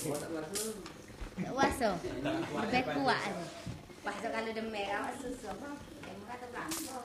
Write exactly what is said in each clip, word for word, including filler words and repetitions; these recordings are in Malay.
Tak puasa. Lebih kuat tu. Puasa kalau demam awak susah. Demam kata berapa.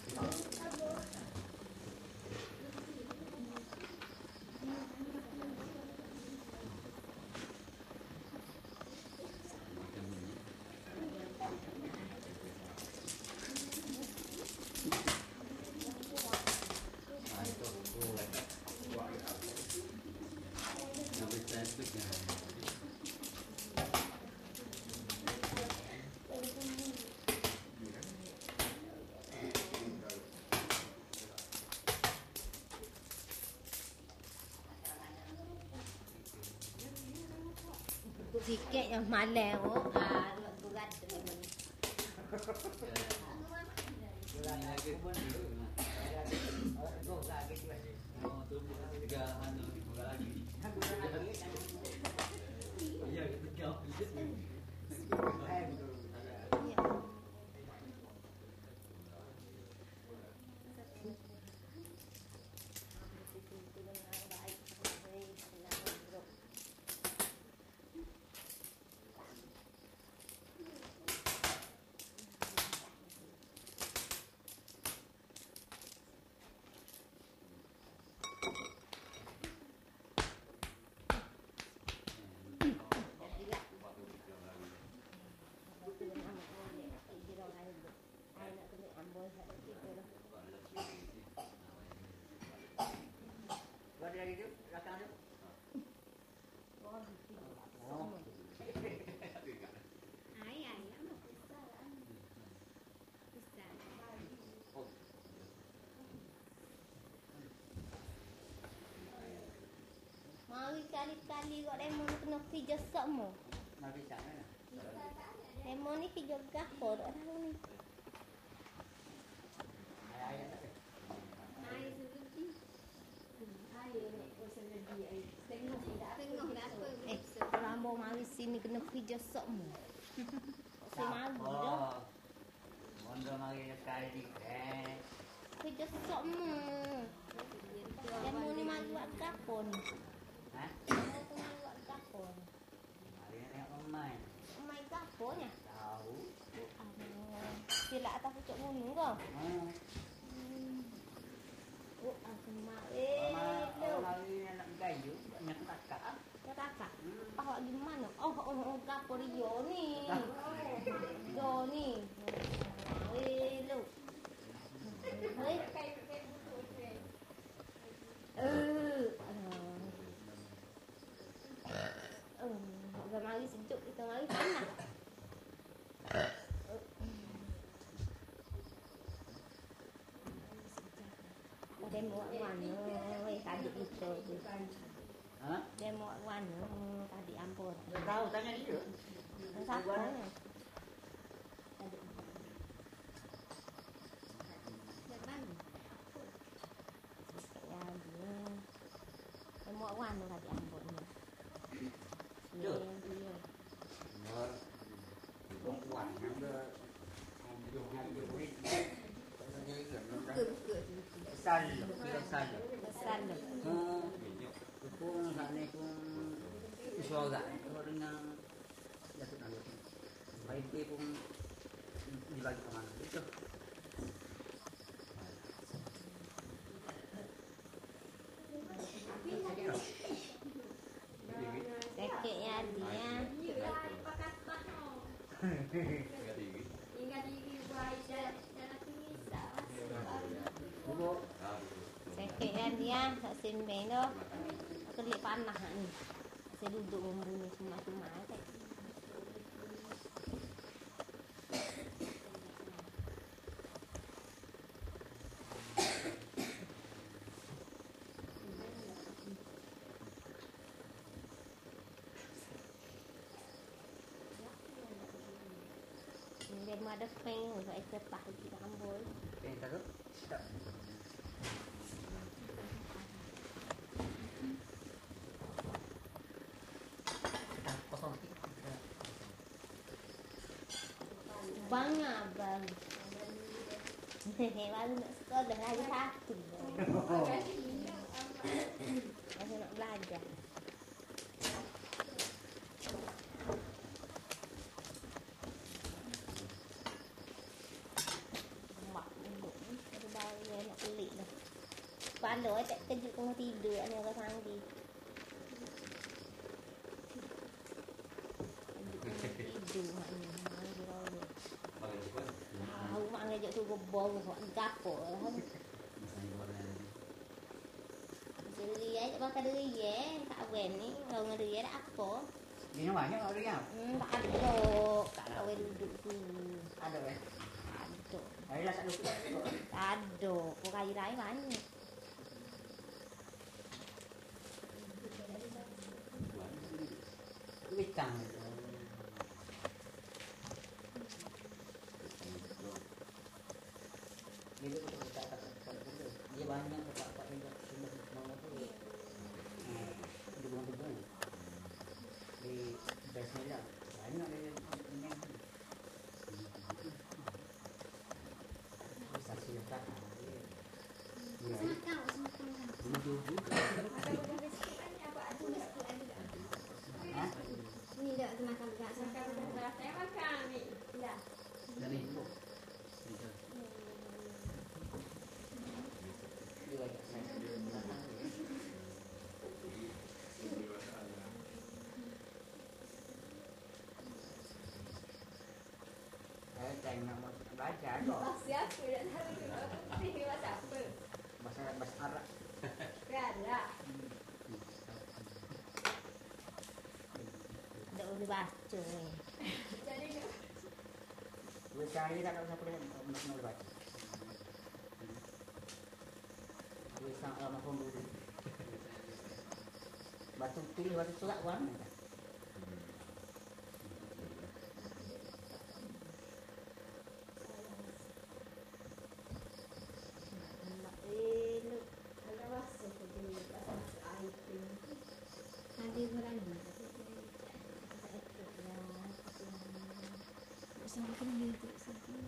Sikit yang malam oh. Ah, berat tu. Mari kali-kali kok lemon kena kerja semua. Mari sana. Lemon ni kerja gapo dak tahu ni. Ai suruti. Ai ni usaha dia ai. Tengok dak tengok dak apa. Eh, rambo mari sini kena kerja semua. Si mari dah. Mondo mari sekali eh. Kerja semua. Lemon ni mari buat gapo ni. Hah? Lemon buat gapo ni. Mari nak main. Main gapo nya? Tahu. Sila atas pucuk gunung ke? Hmm. Oh, aku mak eh. Mama lagi nak gayu banyak kakak. Kakak. Pak awak gimana? Oh, oh, oh, gapo Rio ni. Rio ni. Eh, lu. Hei. Eh, aduh. Eh, dah mari sejuk kita mari panas. Demo mana weh tadi itu. Ha? Demo mana tadi ampun. Tak tahu tanya dia. Siapa? Tadi. Depan. Ya dia. Demo mana tadi ampun. Dia. Dia. Rồi. Cũng quản nó đưa. Không dùng hai cái quýt. Xanh, kilo xanh. Xanh. Hmm. Kung saat ni kung iswaga, kalau dengan jatuh nanti, baik pun dibagi ke mana itu. Sekeknya dia. Ingat diri buat jalan bisa. Sekeknya dia tak simbang tu. Kelik panah ni. Saya duduk membunuh semua-semua kan. Dia ada peng, saya sepah di rambut. Peng tak? Tak. Banyak bang. Hehehe, baru nak sekolah lagi satu. Masih nak belajar. Kalau tak kejut tengah tidur hanya orang mandi. Tidur hanya mandi royo. Tahu mak ngajak tu gebor kok gapo lah. Diri ai tak pakai diri ye, tak wen ni kalau ngeri ada apa? Ini banyak orang yang. Hmm, tak ada. Tak ada duduk tu. Ada weh. Ada. Hari lah tak lupa. Ada. Kau kayu rai banyak. Witang. Dia tu tak tak tak dia banyak pak-pak juga semua semua tu. Di bunga-bunga. Di Bismillah. Banyak dia ini. Bisa silakan. Ya. Semakan, semakan. Dulu juga. Ni dah makan juga. Semakan dah. Saya makan ni. Dah. Dan itu. Dia banyak saya. Saya tengok baca kok. Siapa dah tahu ni bahasa apa? Bahasa bahasa Arab. Kan lah. Tak boleh baca ni. Jadi Dua kali tak tahu siapa dia nak nak baca. Dia sang lama pun dulu. Batu tulis batu surat warna. ada bahasa tu bahasa air tu. Nanti berani. Sampai ni tu sampai.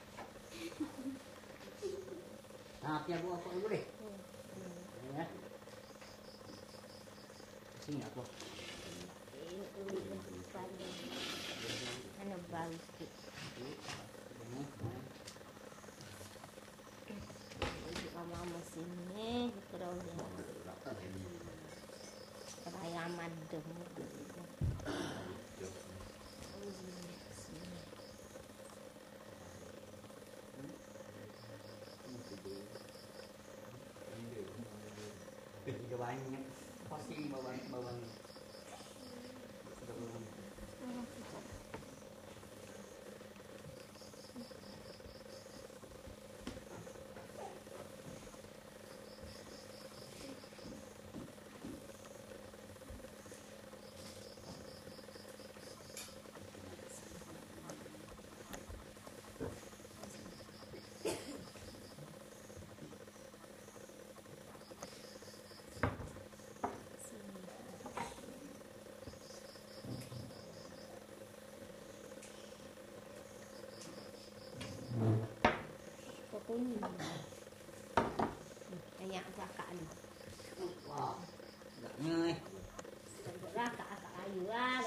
Ah, tiap buat apa dulu deh. Ya. Sini aku. Ini uli pada. Ana baru sikit. Ini mama sini terus keraya madem. Juga banyak. Pasti bawa bawa. Sudah belum. Kuning. Banyak kakak ni. Wah. Enggaknya eh. Kakak kakak ayu ah.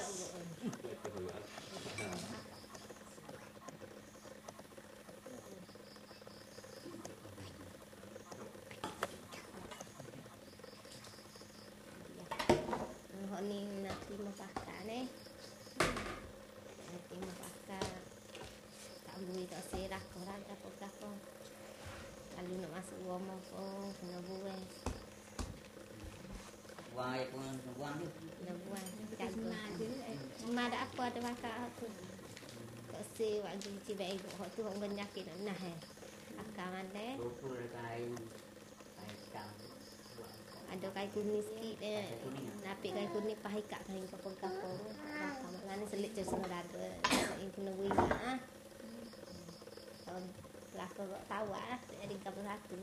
Hok ni nak terima kakak ni. Nak terima kakak. Tak boleh tak serah korang apa-apa. Kalau nak masuk rumah pun kena buang. Buang air pun buang tu. Kena buang. Jaga. Cuma ada apa ada kakak tu. Tak se waktu cibai ibu hok tu hok penyakit nak nah eh. Akak mana? Lupa kayu. Kayu kang. Ada kayu kuning sikit eh. Napik kayu kuning pahit kat kayu kapur-kapur. Kakak mana selit je semua dada. Yang kena buang ah. Kalau pelakon kok tahu lah jadi kapal satu.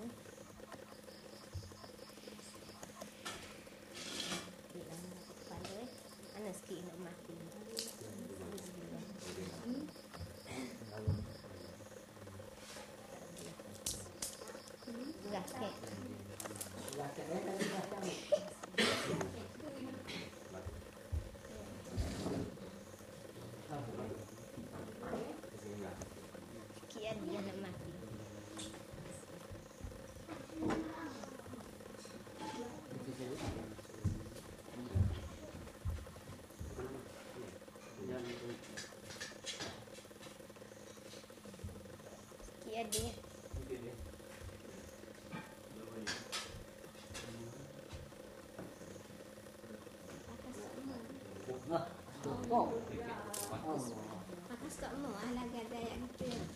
Bilang kepala eh. Mana sikit nak mati. Gasket. Gasket eh tadi gasket. Sekian dia nak mati. ada. Pakas kat rumah. Nah, cukup. Oh. Pakas kat rumah ah lagi ada yang gitu ya.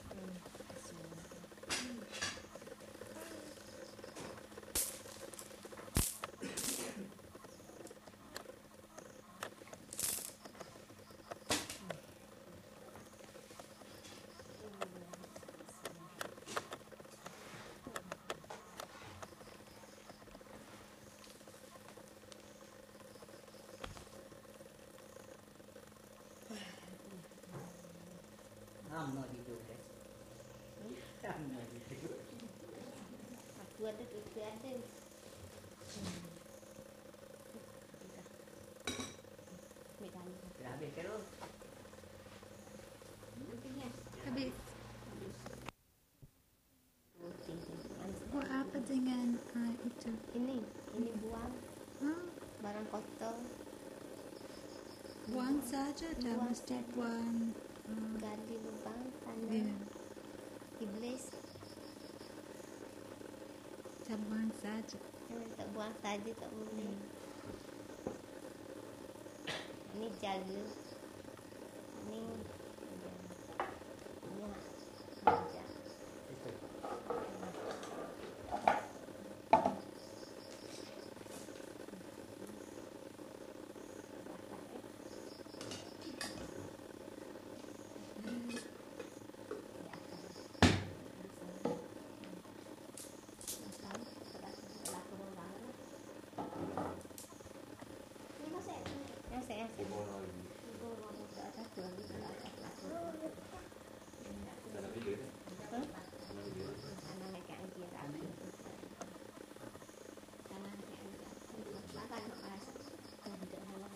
Lama gitu deh. Lama gitu. Aku ada itu ada. Medali. Sudah habis terus. Nantinya. Habis. Putih. Buat apa dengan uh, itu? Ini, ini buang Hmm, barang kotor, buang saja dah, Buang mesti saja. buang. Uh, gali lubang tanah, ya, iblis. kita buang saja. Hmm, tak buang saja tak boleh. Ini jaga. Ini ini meja. Itu. Yang saya Ibu mau buka atas dua di atas laku. Hah? Tanah lagi yang dia rapi. Tanah lagi yang dia rapi. Makan makan. Tidak halang.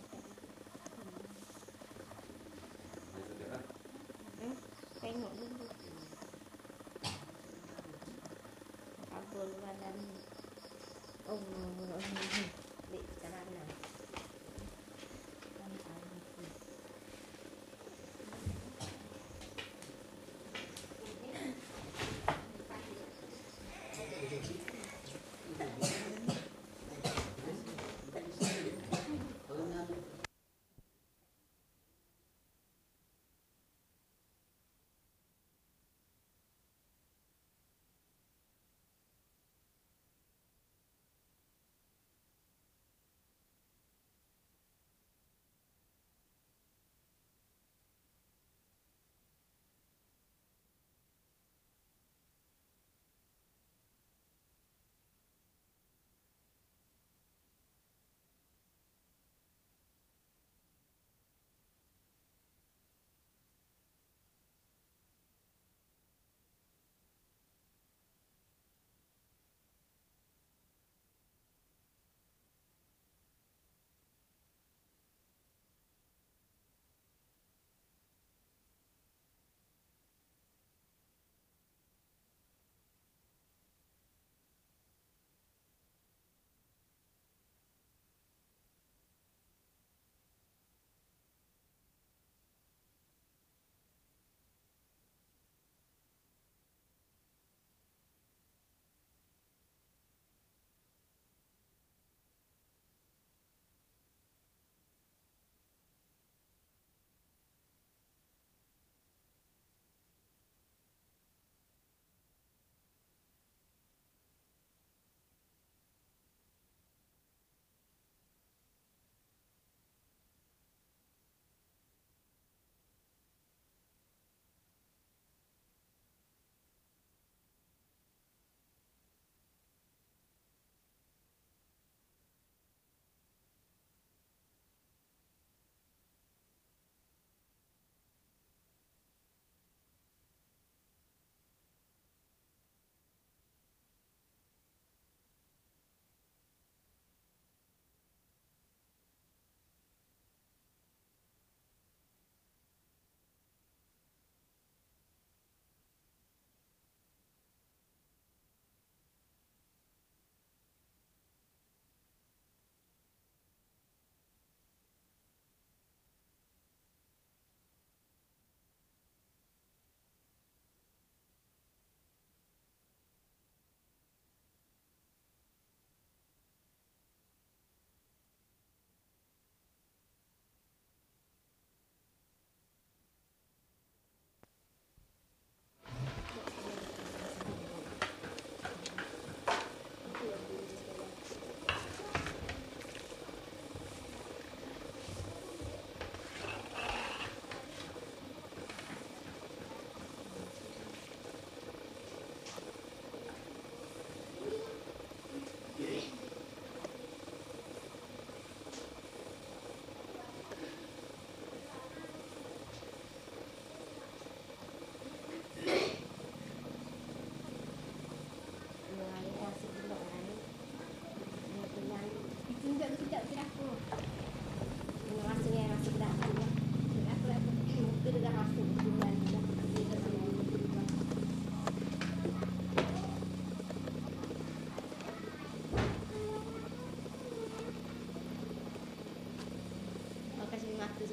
Hmm? Tengok dulu. Kabel badan. Oh, di celana.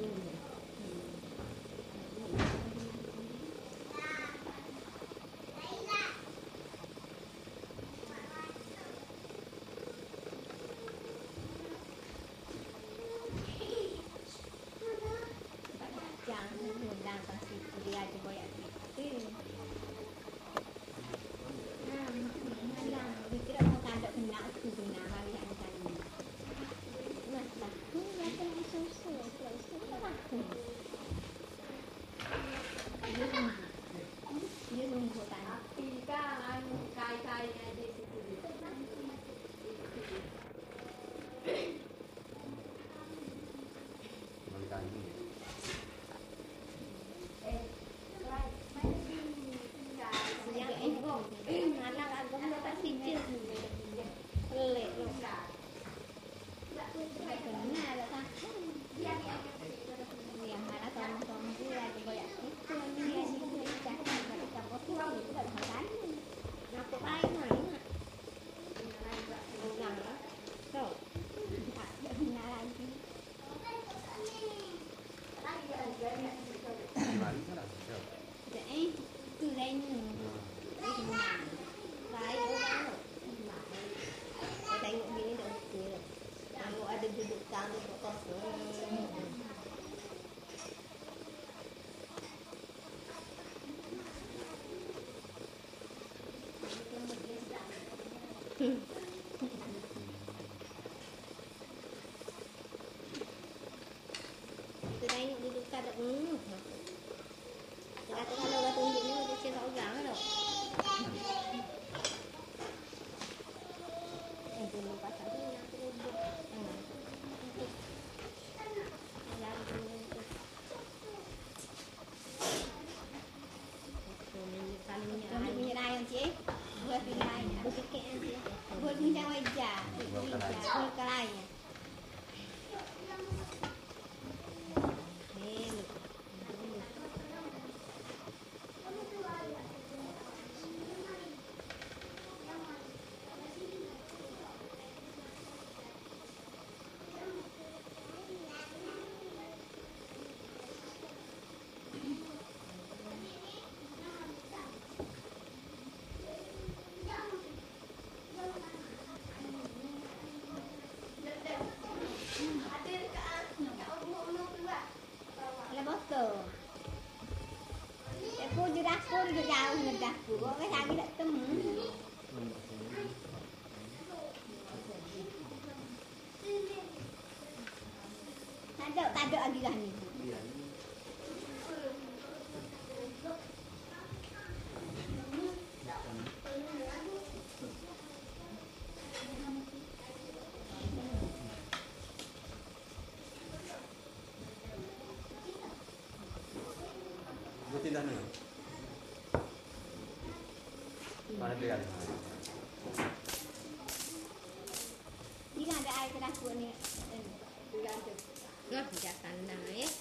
Jangan undang pasti dia aja banyak gitu. Nah, malah dikira mau tanda kena aku kena hari yang tadi. Nah, lah, ini apa yang susu? Susu apa? Dia nunggu, dia nunggu tanya. Tiga anu kai-kai di situ. Mengganggu. Yang ego, anak aku mau kasih cil, pelik loh. Benar tak? Yang mana tolong-tolong dia aja banyak itu dia dia cakap mereka potong itu tak makan. Aku lain lain. Ulang lah. So, tak ada benar lagi. Lari sana. Jadi, tu lain. Baik orang. Baik. Tengok gini dah okey. Kalau ada duduk tamu kosong. Từ đây những cái ta được ừ. Từ đây ta lâu ra tôi nghĩ nó chưa rõ ràng rồi. Em tôi muốn bắt sáng nó tôi được. Ừ. Làm tôi tôi. Tôi mình căn nhà. Tôi mình như đây không chị? Buat di đây, buat cái kẹn chị. Buat macam wajah, buat wajah, buat kelai. Là botol. Aku di dapur juga jauh dari dapur. Kau lagi tak temu. Tak ada, tak ada lagi dah ni. Butin dah ni. Mana dia? Jika ada air ke dapur ni. Nah, jangan naik.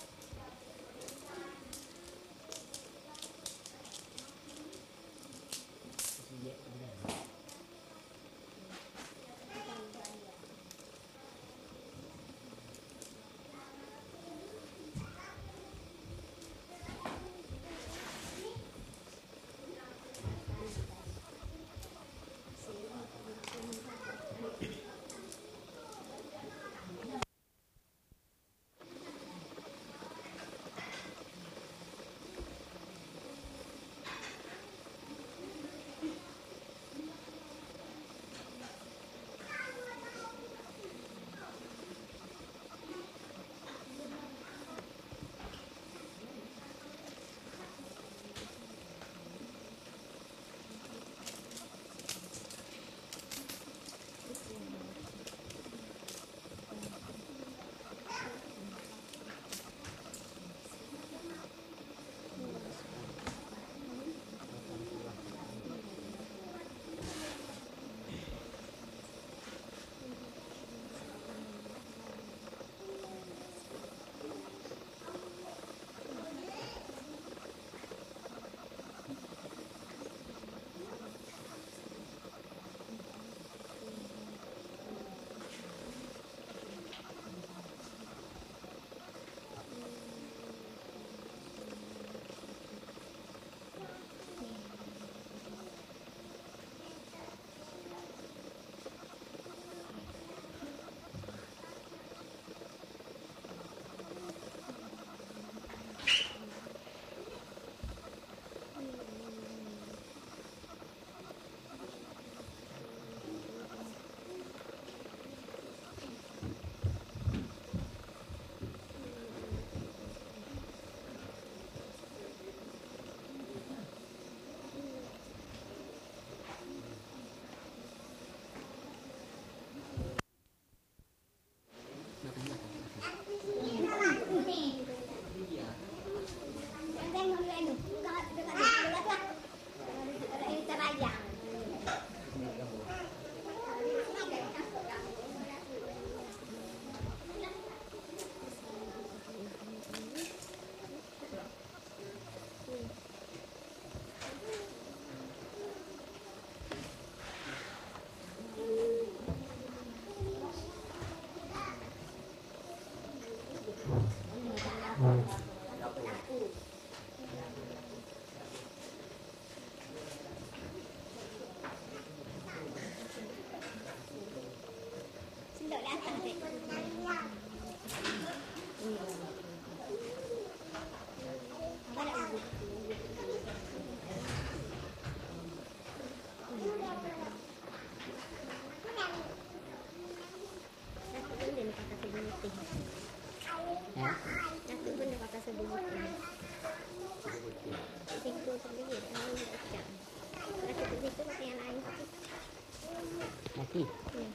Kaki. Hmm.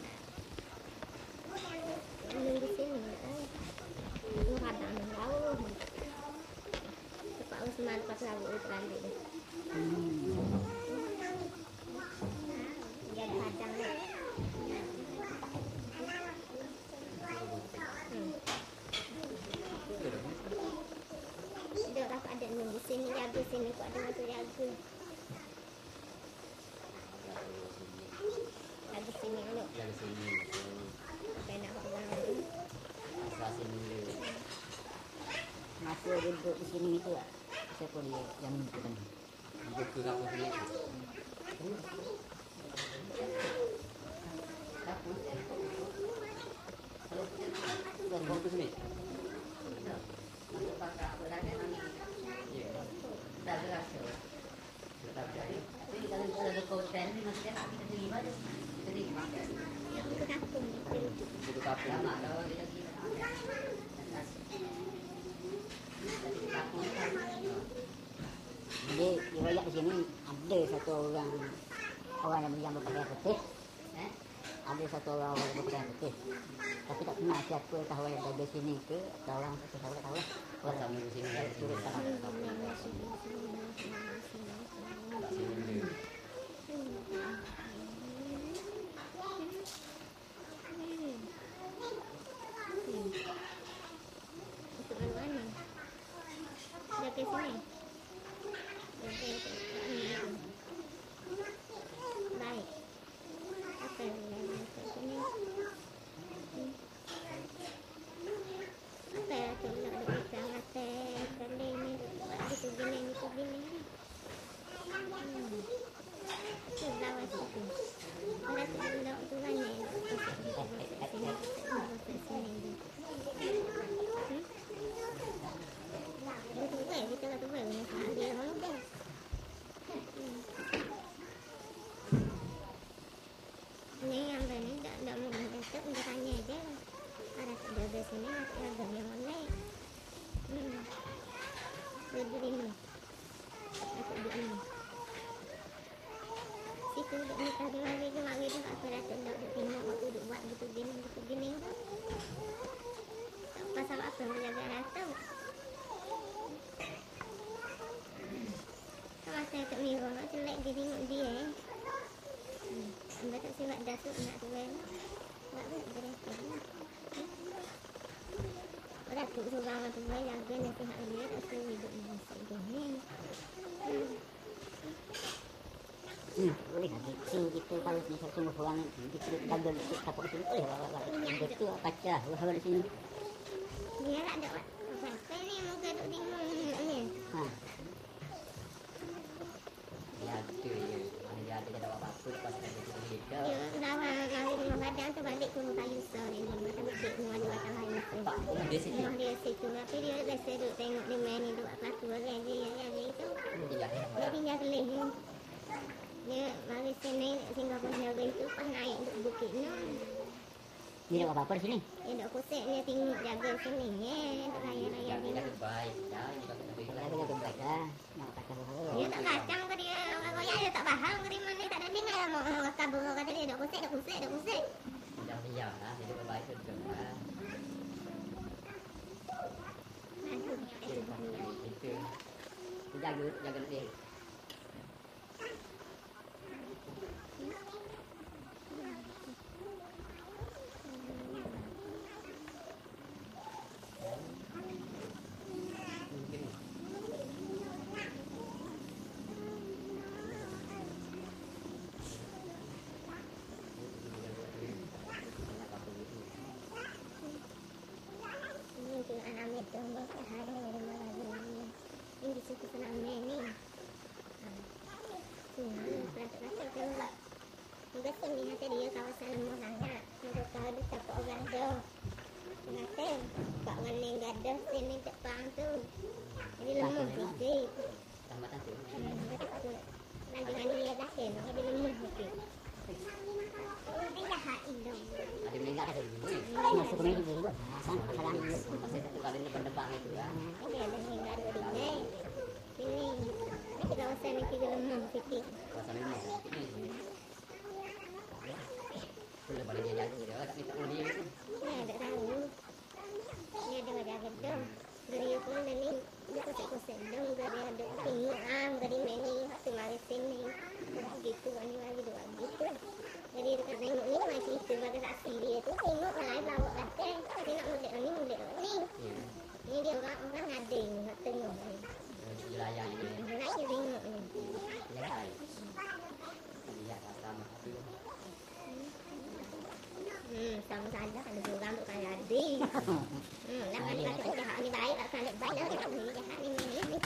Ini di sini. Ini kadang jauh. Cepat Usman pas lagu itu nanti deh. Jadi kadang deh. Dia tak ada di sini, jaga sini kok ada tu jaga. Jaga sini dulu. Dari sini. Saya nak buat lagi. Asal sini dulu. Masa duduk di sini itu lah. Siapa dia yang minta kan? Duduk ke kampung sini. Kampung ke sini. Ya. Dah berasa. Tetap jadi. Tapi kalau ada konten ni masih nak kita terima je. Terima. Yang itu kampung itu. Duduk kampung. Lama kalau kita terima. Jadi riwayat di sini ada satu orang orang yang yang berpakaian putih, eh? Ada satu orang orang yang berpakaian putih. Tapi tak kenal siapa tahu yang ada di sini ke atau orang tu tahu tahu lah. Orang sama di sini kan. Turut sama. Sini dulu. Untuk mana? Dia ke sini. Baik. Apa yang lain ke sini? Apa yang tu nak duduk sangat kali ni itu gini itu gini. Tu lawan situ. Orang tu nak tu mana? Kita nak tu mana? Dia orang tu. Ni yang ni tak tak mau dekat dia tanya aja. Ada jaga sini atau jaga yang mana? Hmm. Jadi ni. Aku di ini. Situ duduk ni tadi lagi ke lagi tu aku rasa duduk duduk tengok aku duduk buat gitu gini gitu gini tu. Pasal apa menjaga rasa? Kalau saya tak miro nak celak dia tengok dia. Hmm. Anda tak silat dasuk nak tu kan? Tak boleh berapa. Orang tu seorang tu kan yang kena sihat dia tak suruh hidup di sini. Hmm, boleh lagi. Sini kita kalau ni semua orang kita jaga dekat kapal sini. Eh, yang betul kaca orang di sini. Dia tak ada apa ni muka duk tengok ni. Ha. Dia ada je. Mana dia ada tak apa-apa lepas dia jadi leader. Dia dah lari rumah badan tu balik ke rumah kayu besar ni. Dia macam bukit rumah dia batang kayu besar. Pak, rumah dia sini. Rumah dia situ. Tapi dia biasa duduk tengok dia main ni duduk kat tu kan. Dia yang itu. Dia Dia tinggal kelih ni. Dia mari sini Singapura jaga itu pas naik duduk bukit ni. Ni ada apa-apa di sini? Dia duduk kusik dia tengok jaga sini ni. Duduk raya-raya Dia ni. dah baik. Dah, dia dah baik Kita lah. jaga baik dah. Nak kacau apa? Dia tak kacang ke dia. Orang koyak dia tak faham ke dia mana. Tak ada dengar lah. Orang kabur kata dia duduk kusik, duduk kusik, duduk kusik. Dah siap lah. Dia dah baik tu juga. Aduh, itu bahaya. Itu. Dia jaga, jaga dia. Ini tu anak itu berapa hari dari mana lagi? Ini di situ senang ni. Hmm, rasa-rasa tu lah. Juga sini hati dia kawasan lemah sangat. Mereka tahu dia tak orang tu. Kenapa? Pak mana gada sini depan tu. Jadi lemah sikit. Tambatan tu. Hmm, betul tu. Nanti nanti dia dah sen, dia lemah sikit. Dia jahat itu. Ada meninggal kata begini. Masuk ke meja dulu. Sang salah ni. Pasal satu kali nebak-nebak itu ya. Ini ada meninggal dua ni. Ini. Ini kawasan ni kita lemah sikit. Kuasa memang. Ini. Kalau dia jaga dia tak minta sama dia tu. Ni tak tahu. Dia dengar jaga dong. Dia pun ni dia kosek-kosek dong. Dia ada tengok ah, dari mana hati mari sini. Gitu kan ni lagi dua gitu. Jadi dekat tengok ni macam itu bagi saksi dia tu tengok lain bawa datang. Tapi nak mudik ni mudik ni. Ya. Ni dia orang orang ngading nak tengok ni. Dia layan dia. Dia nak tengok ni. Layan. Dia tak sama tu. Hmm, sama saja ada orang tu kan jadi. Hmm, nak kali kata jahat ni baik, nak kali baik dah tak boleh jahat ni ni ni.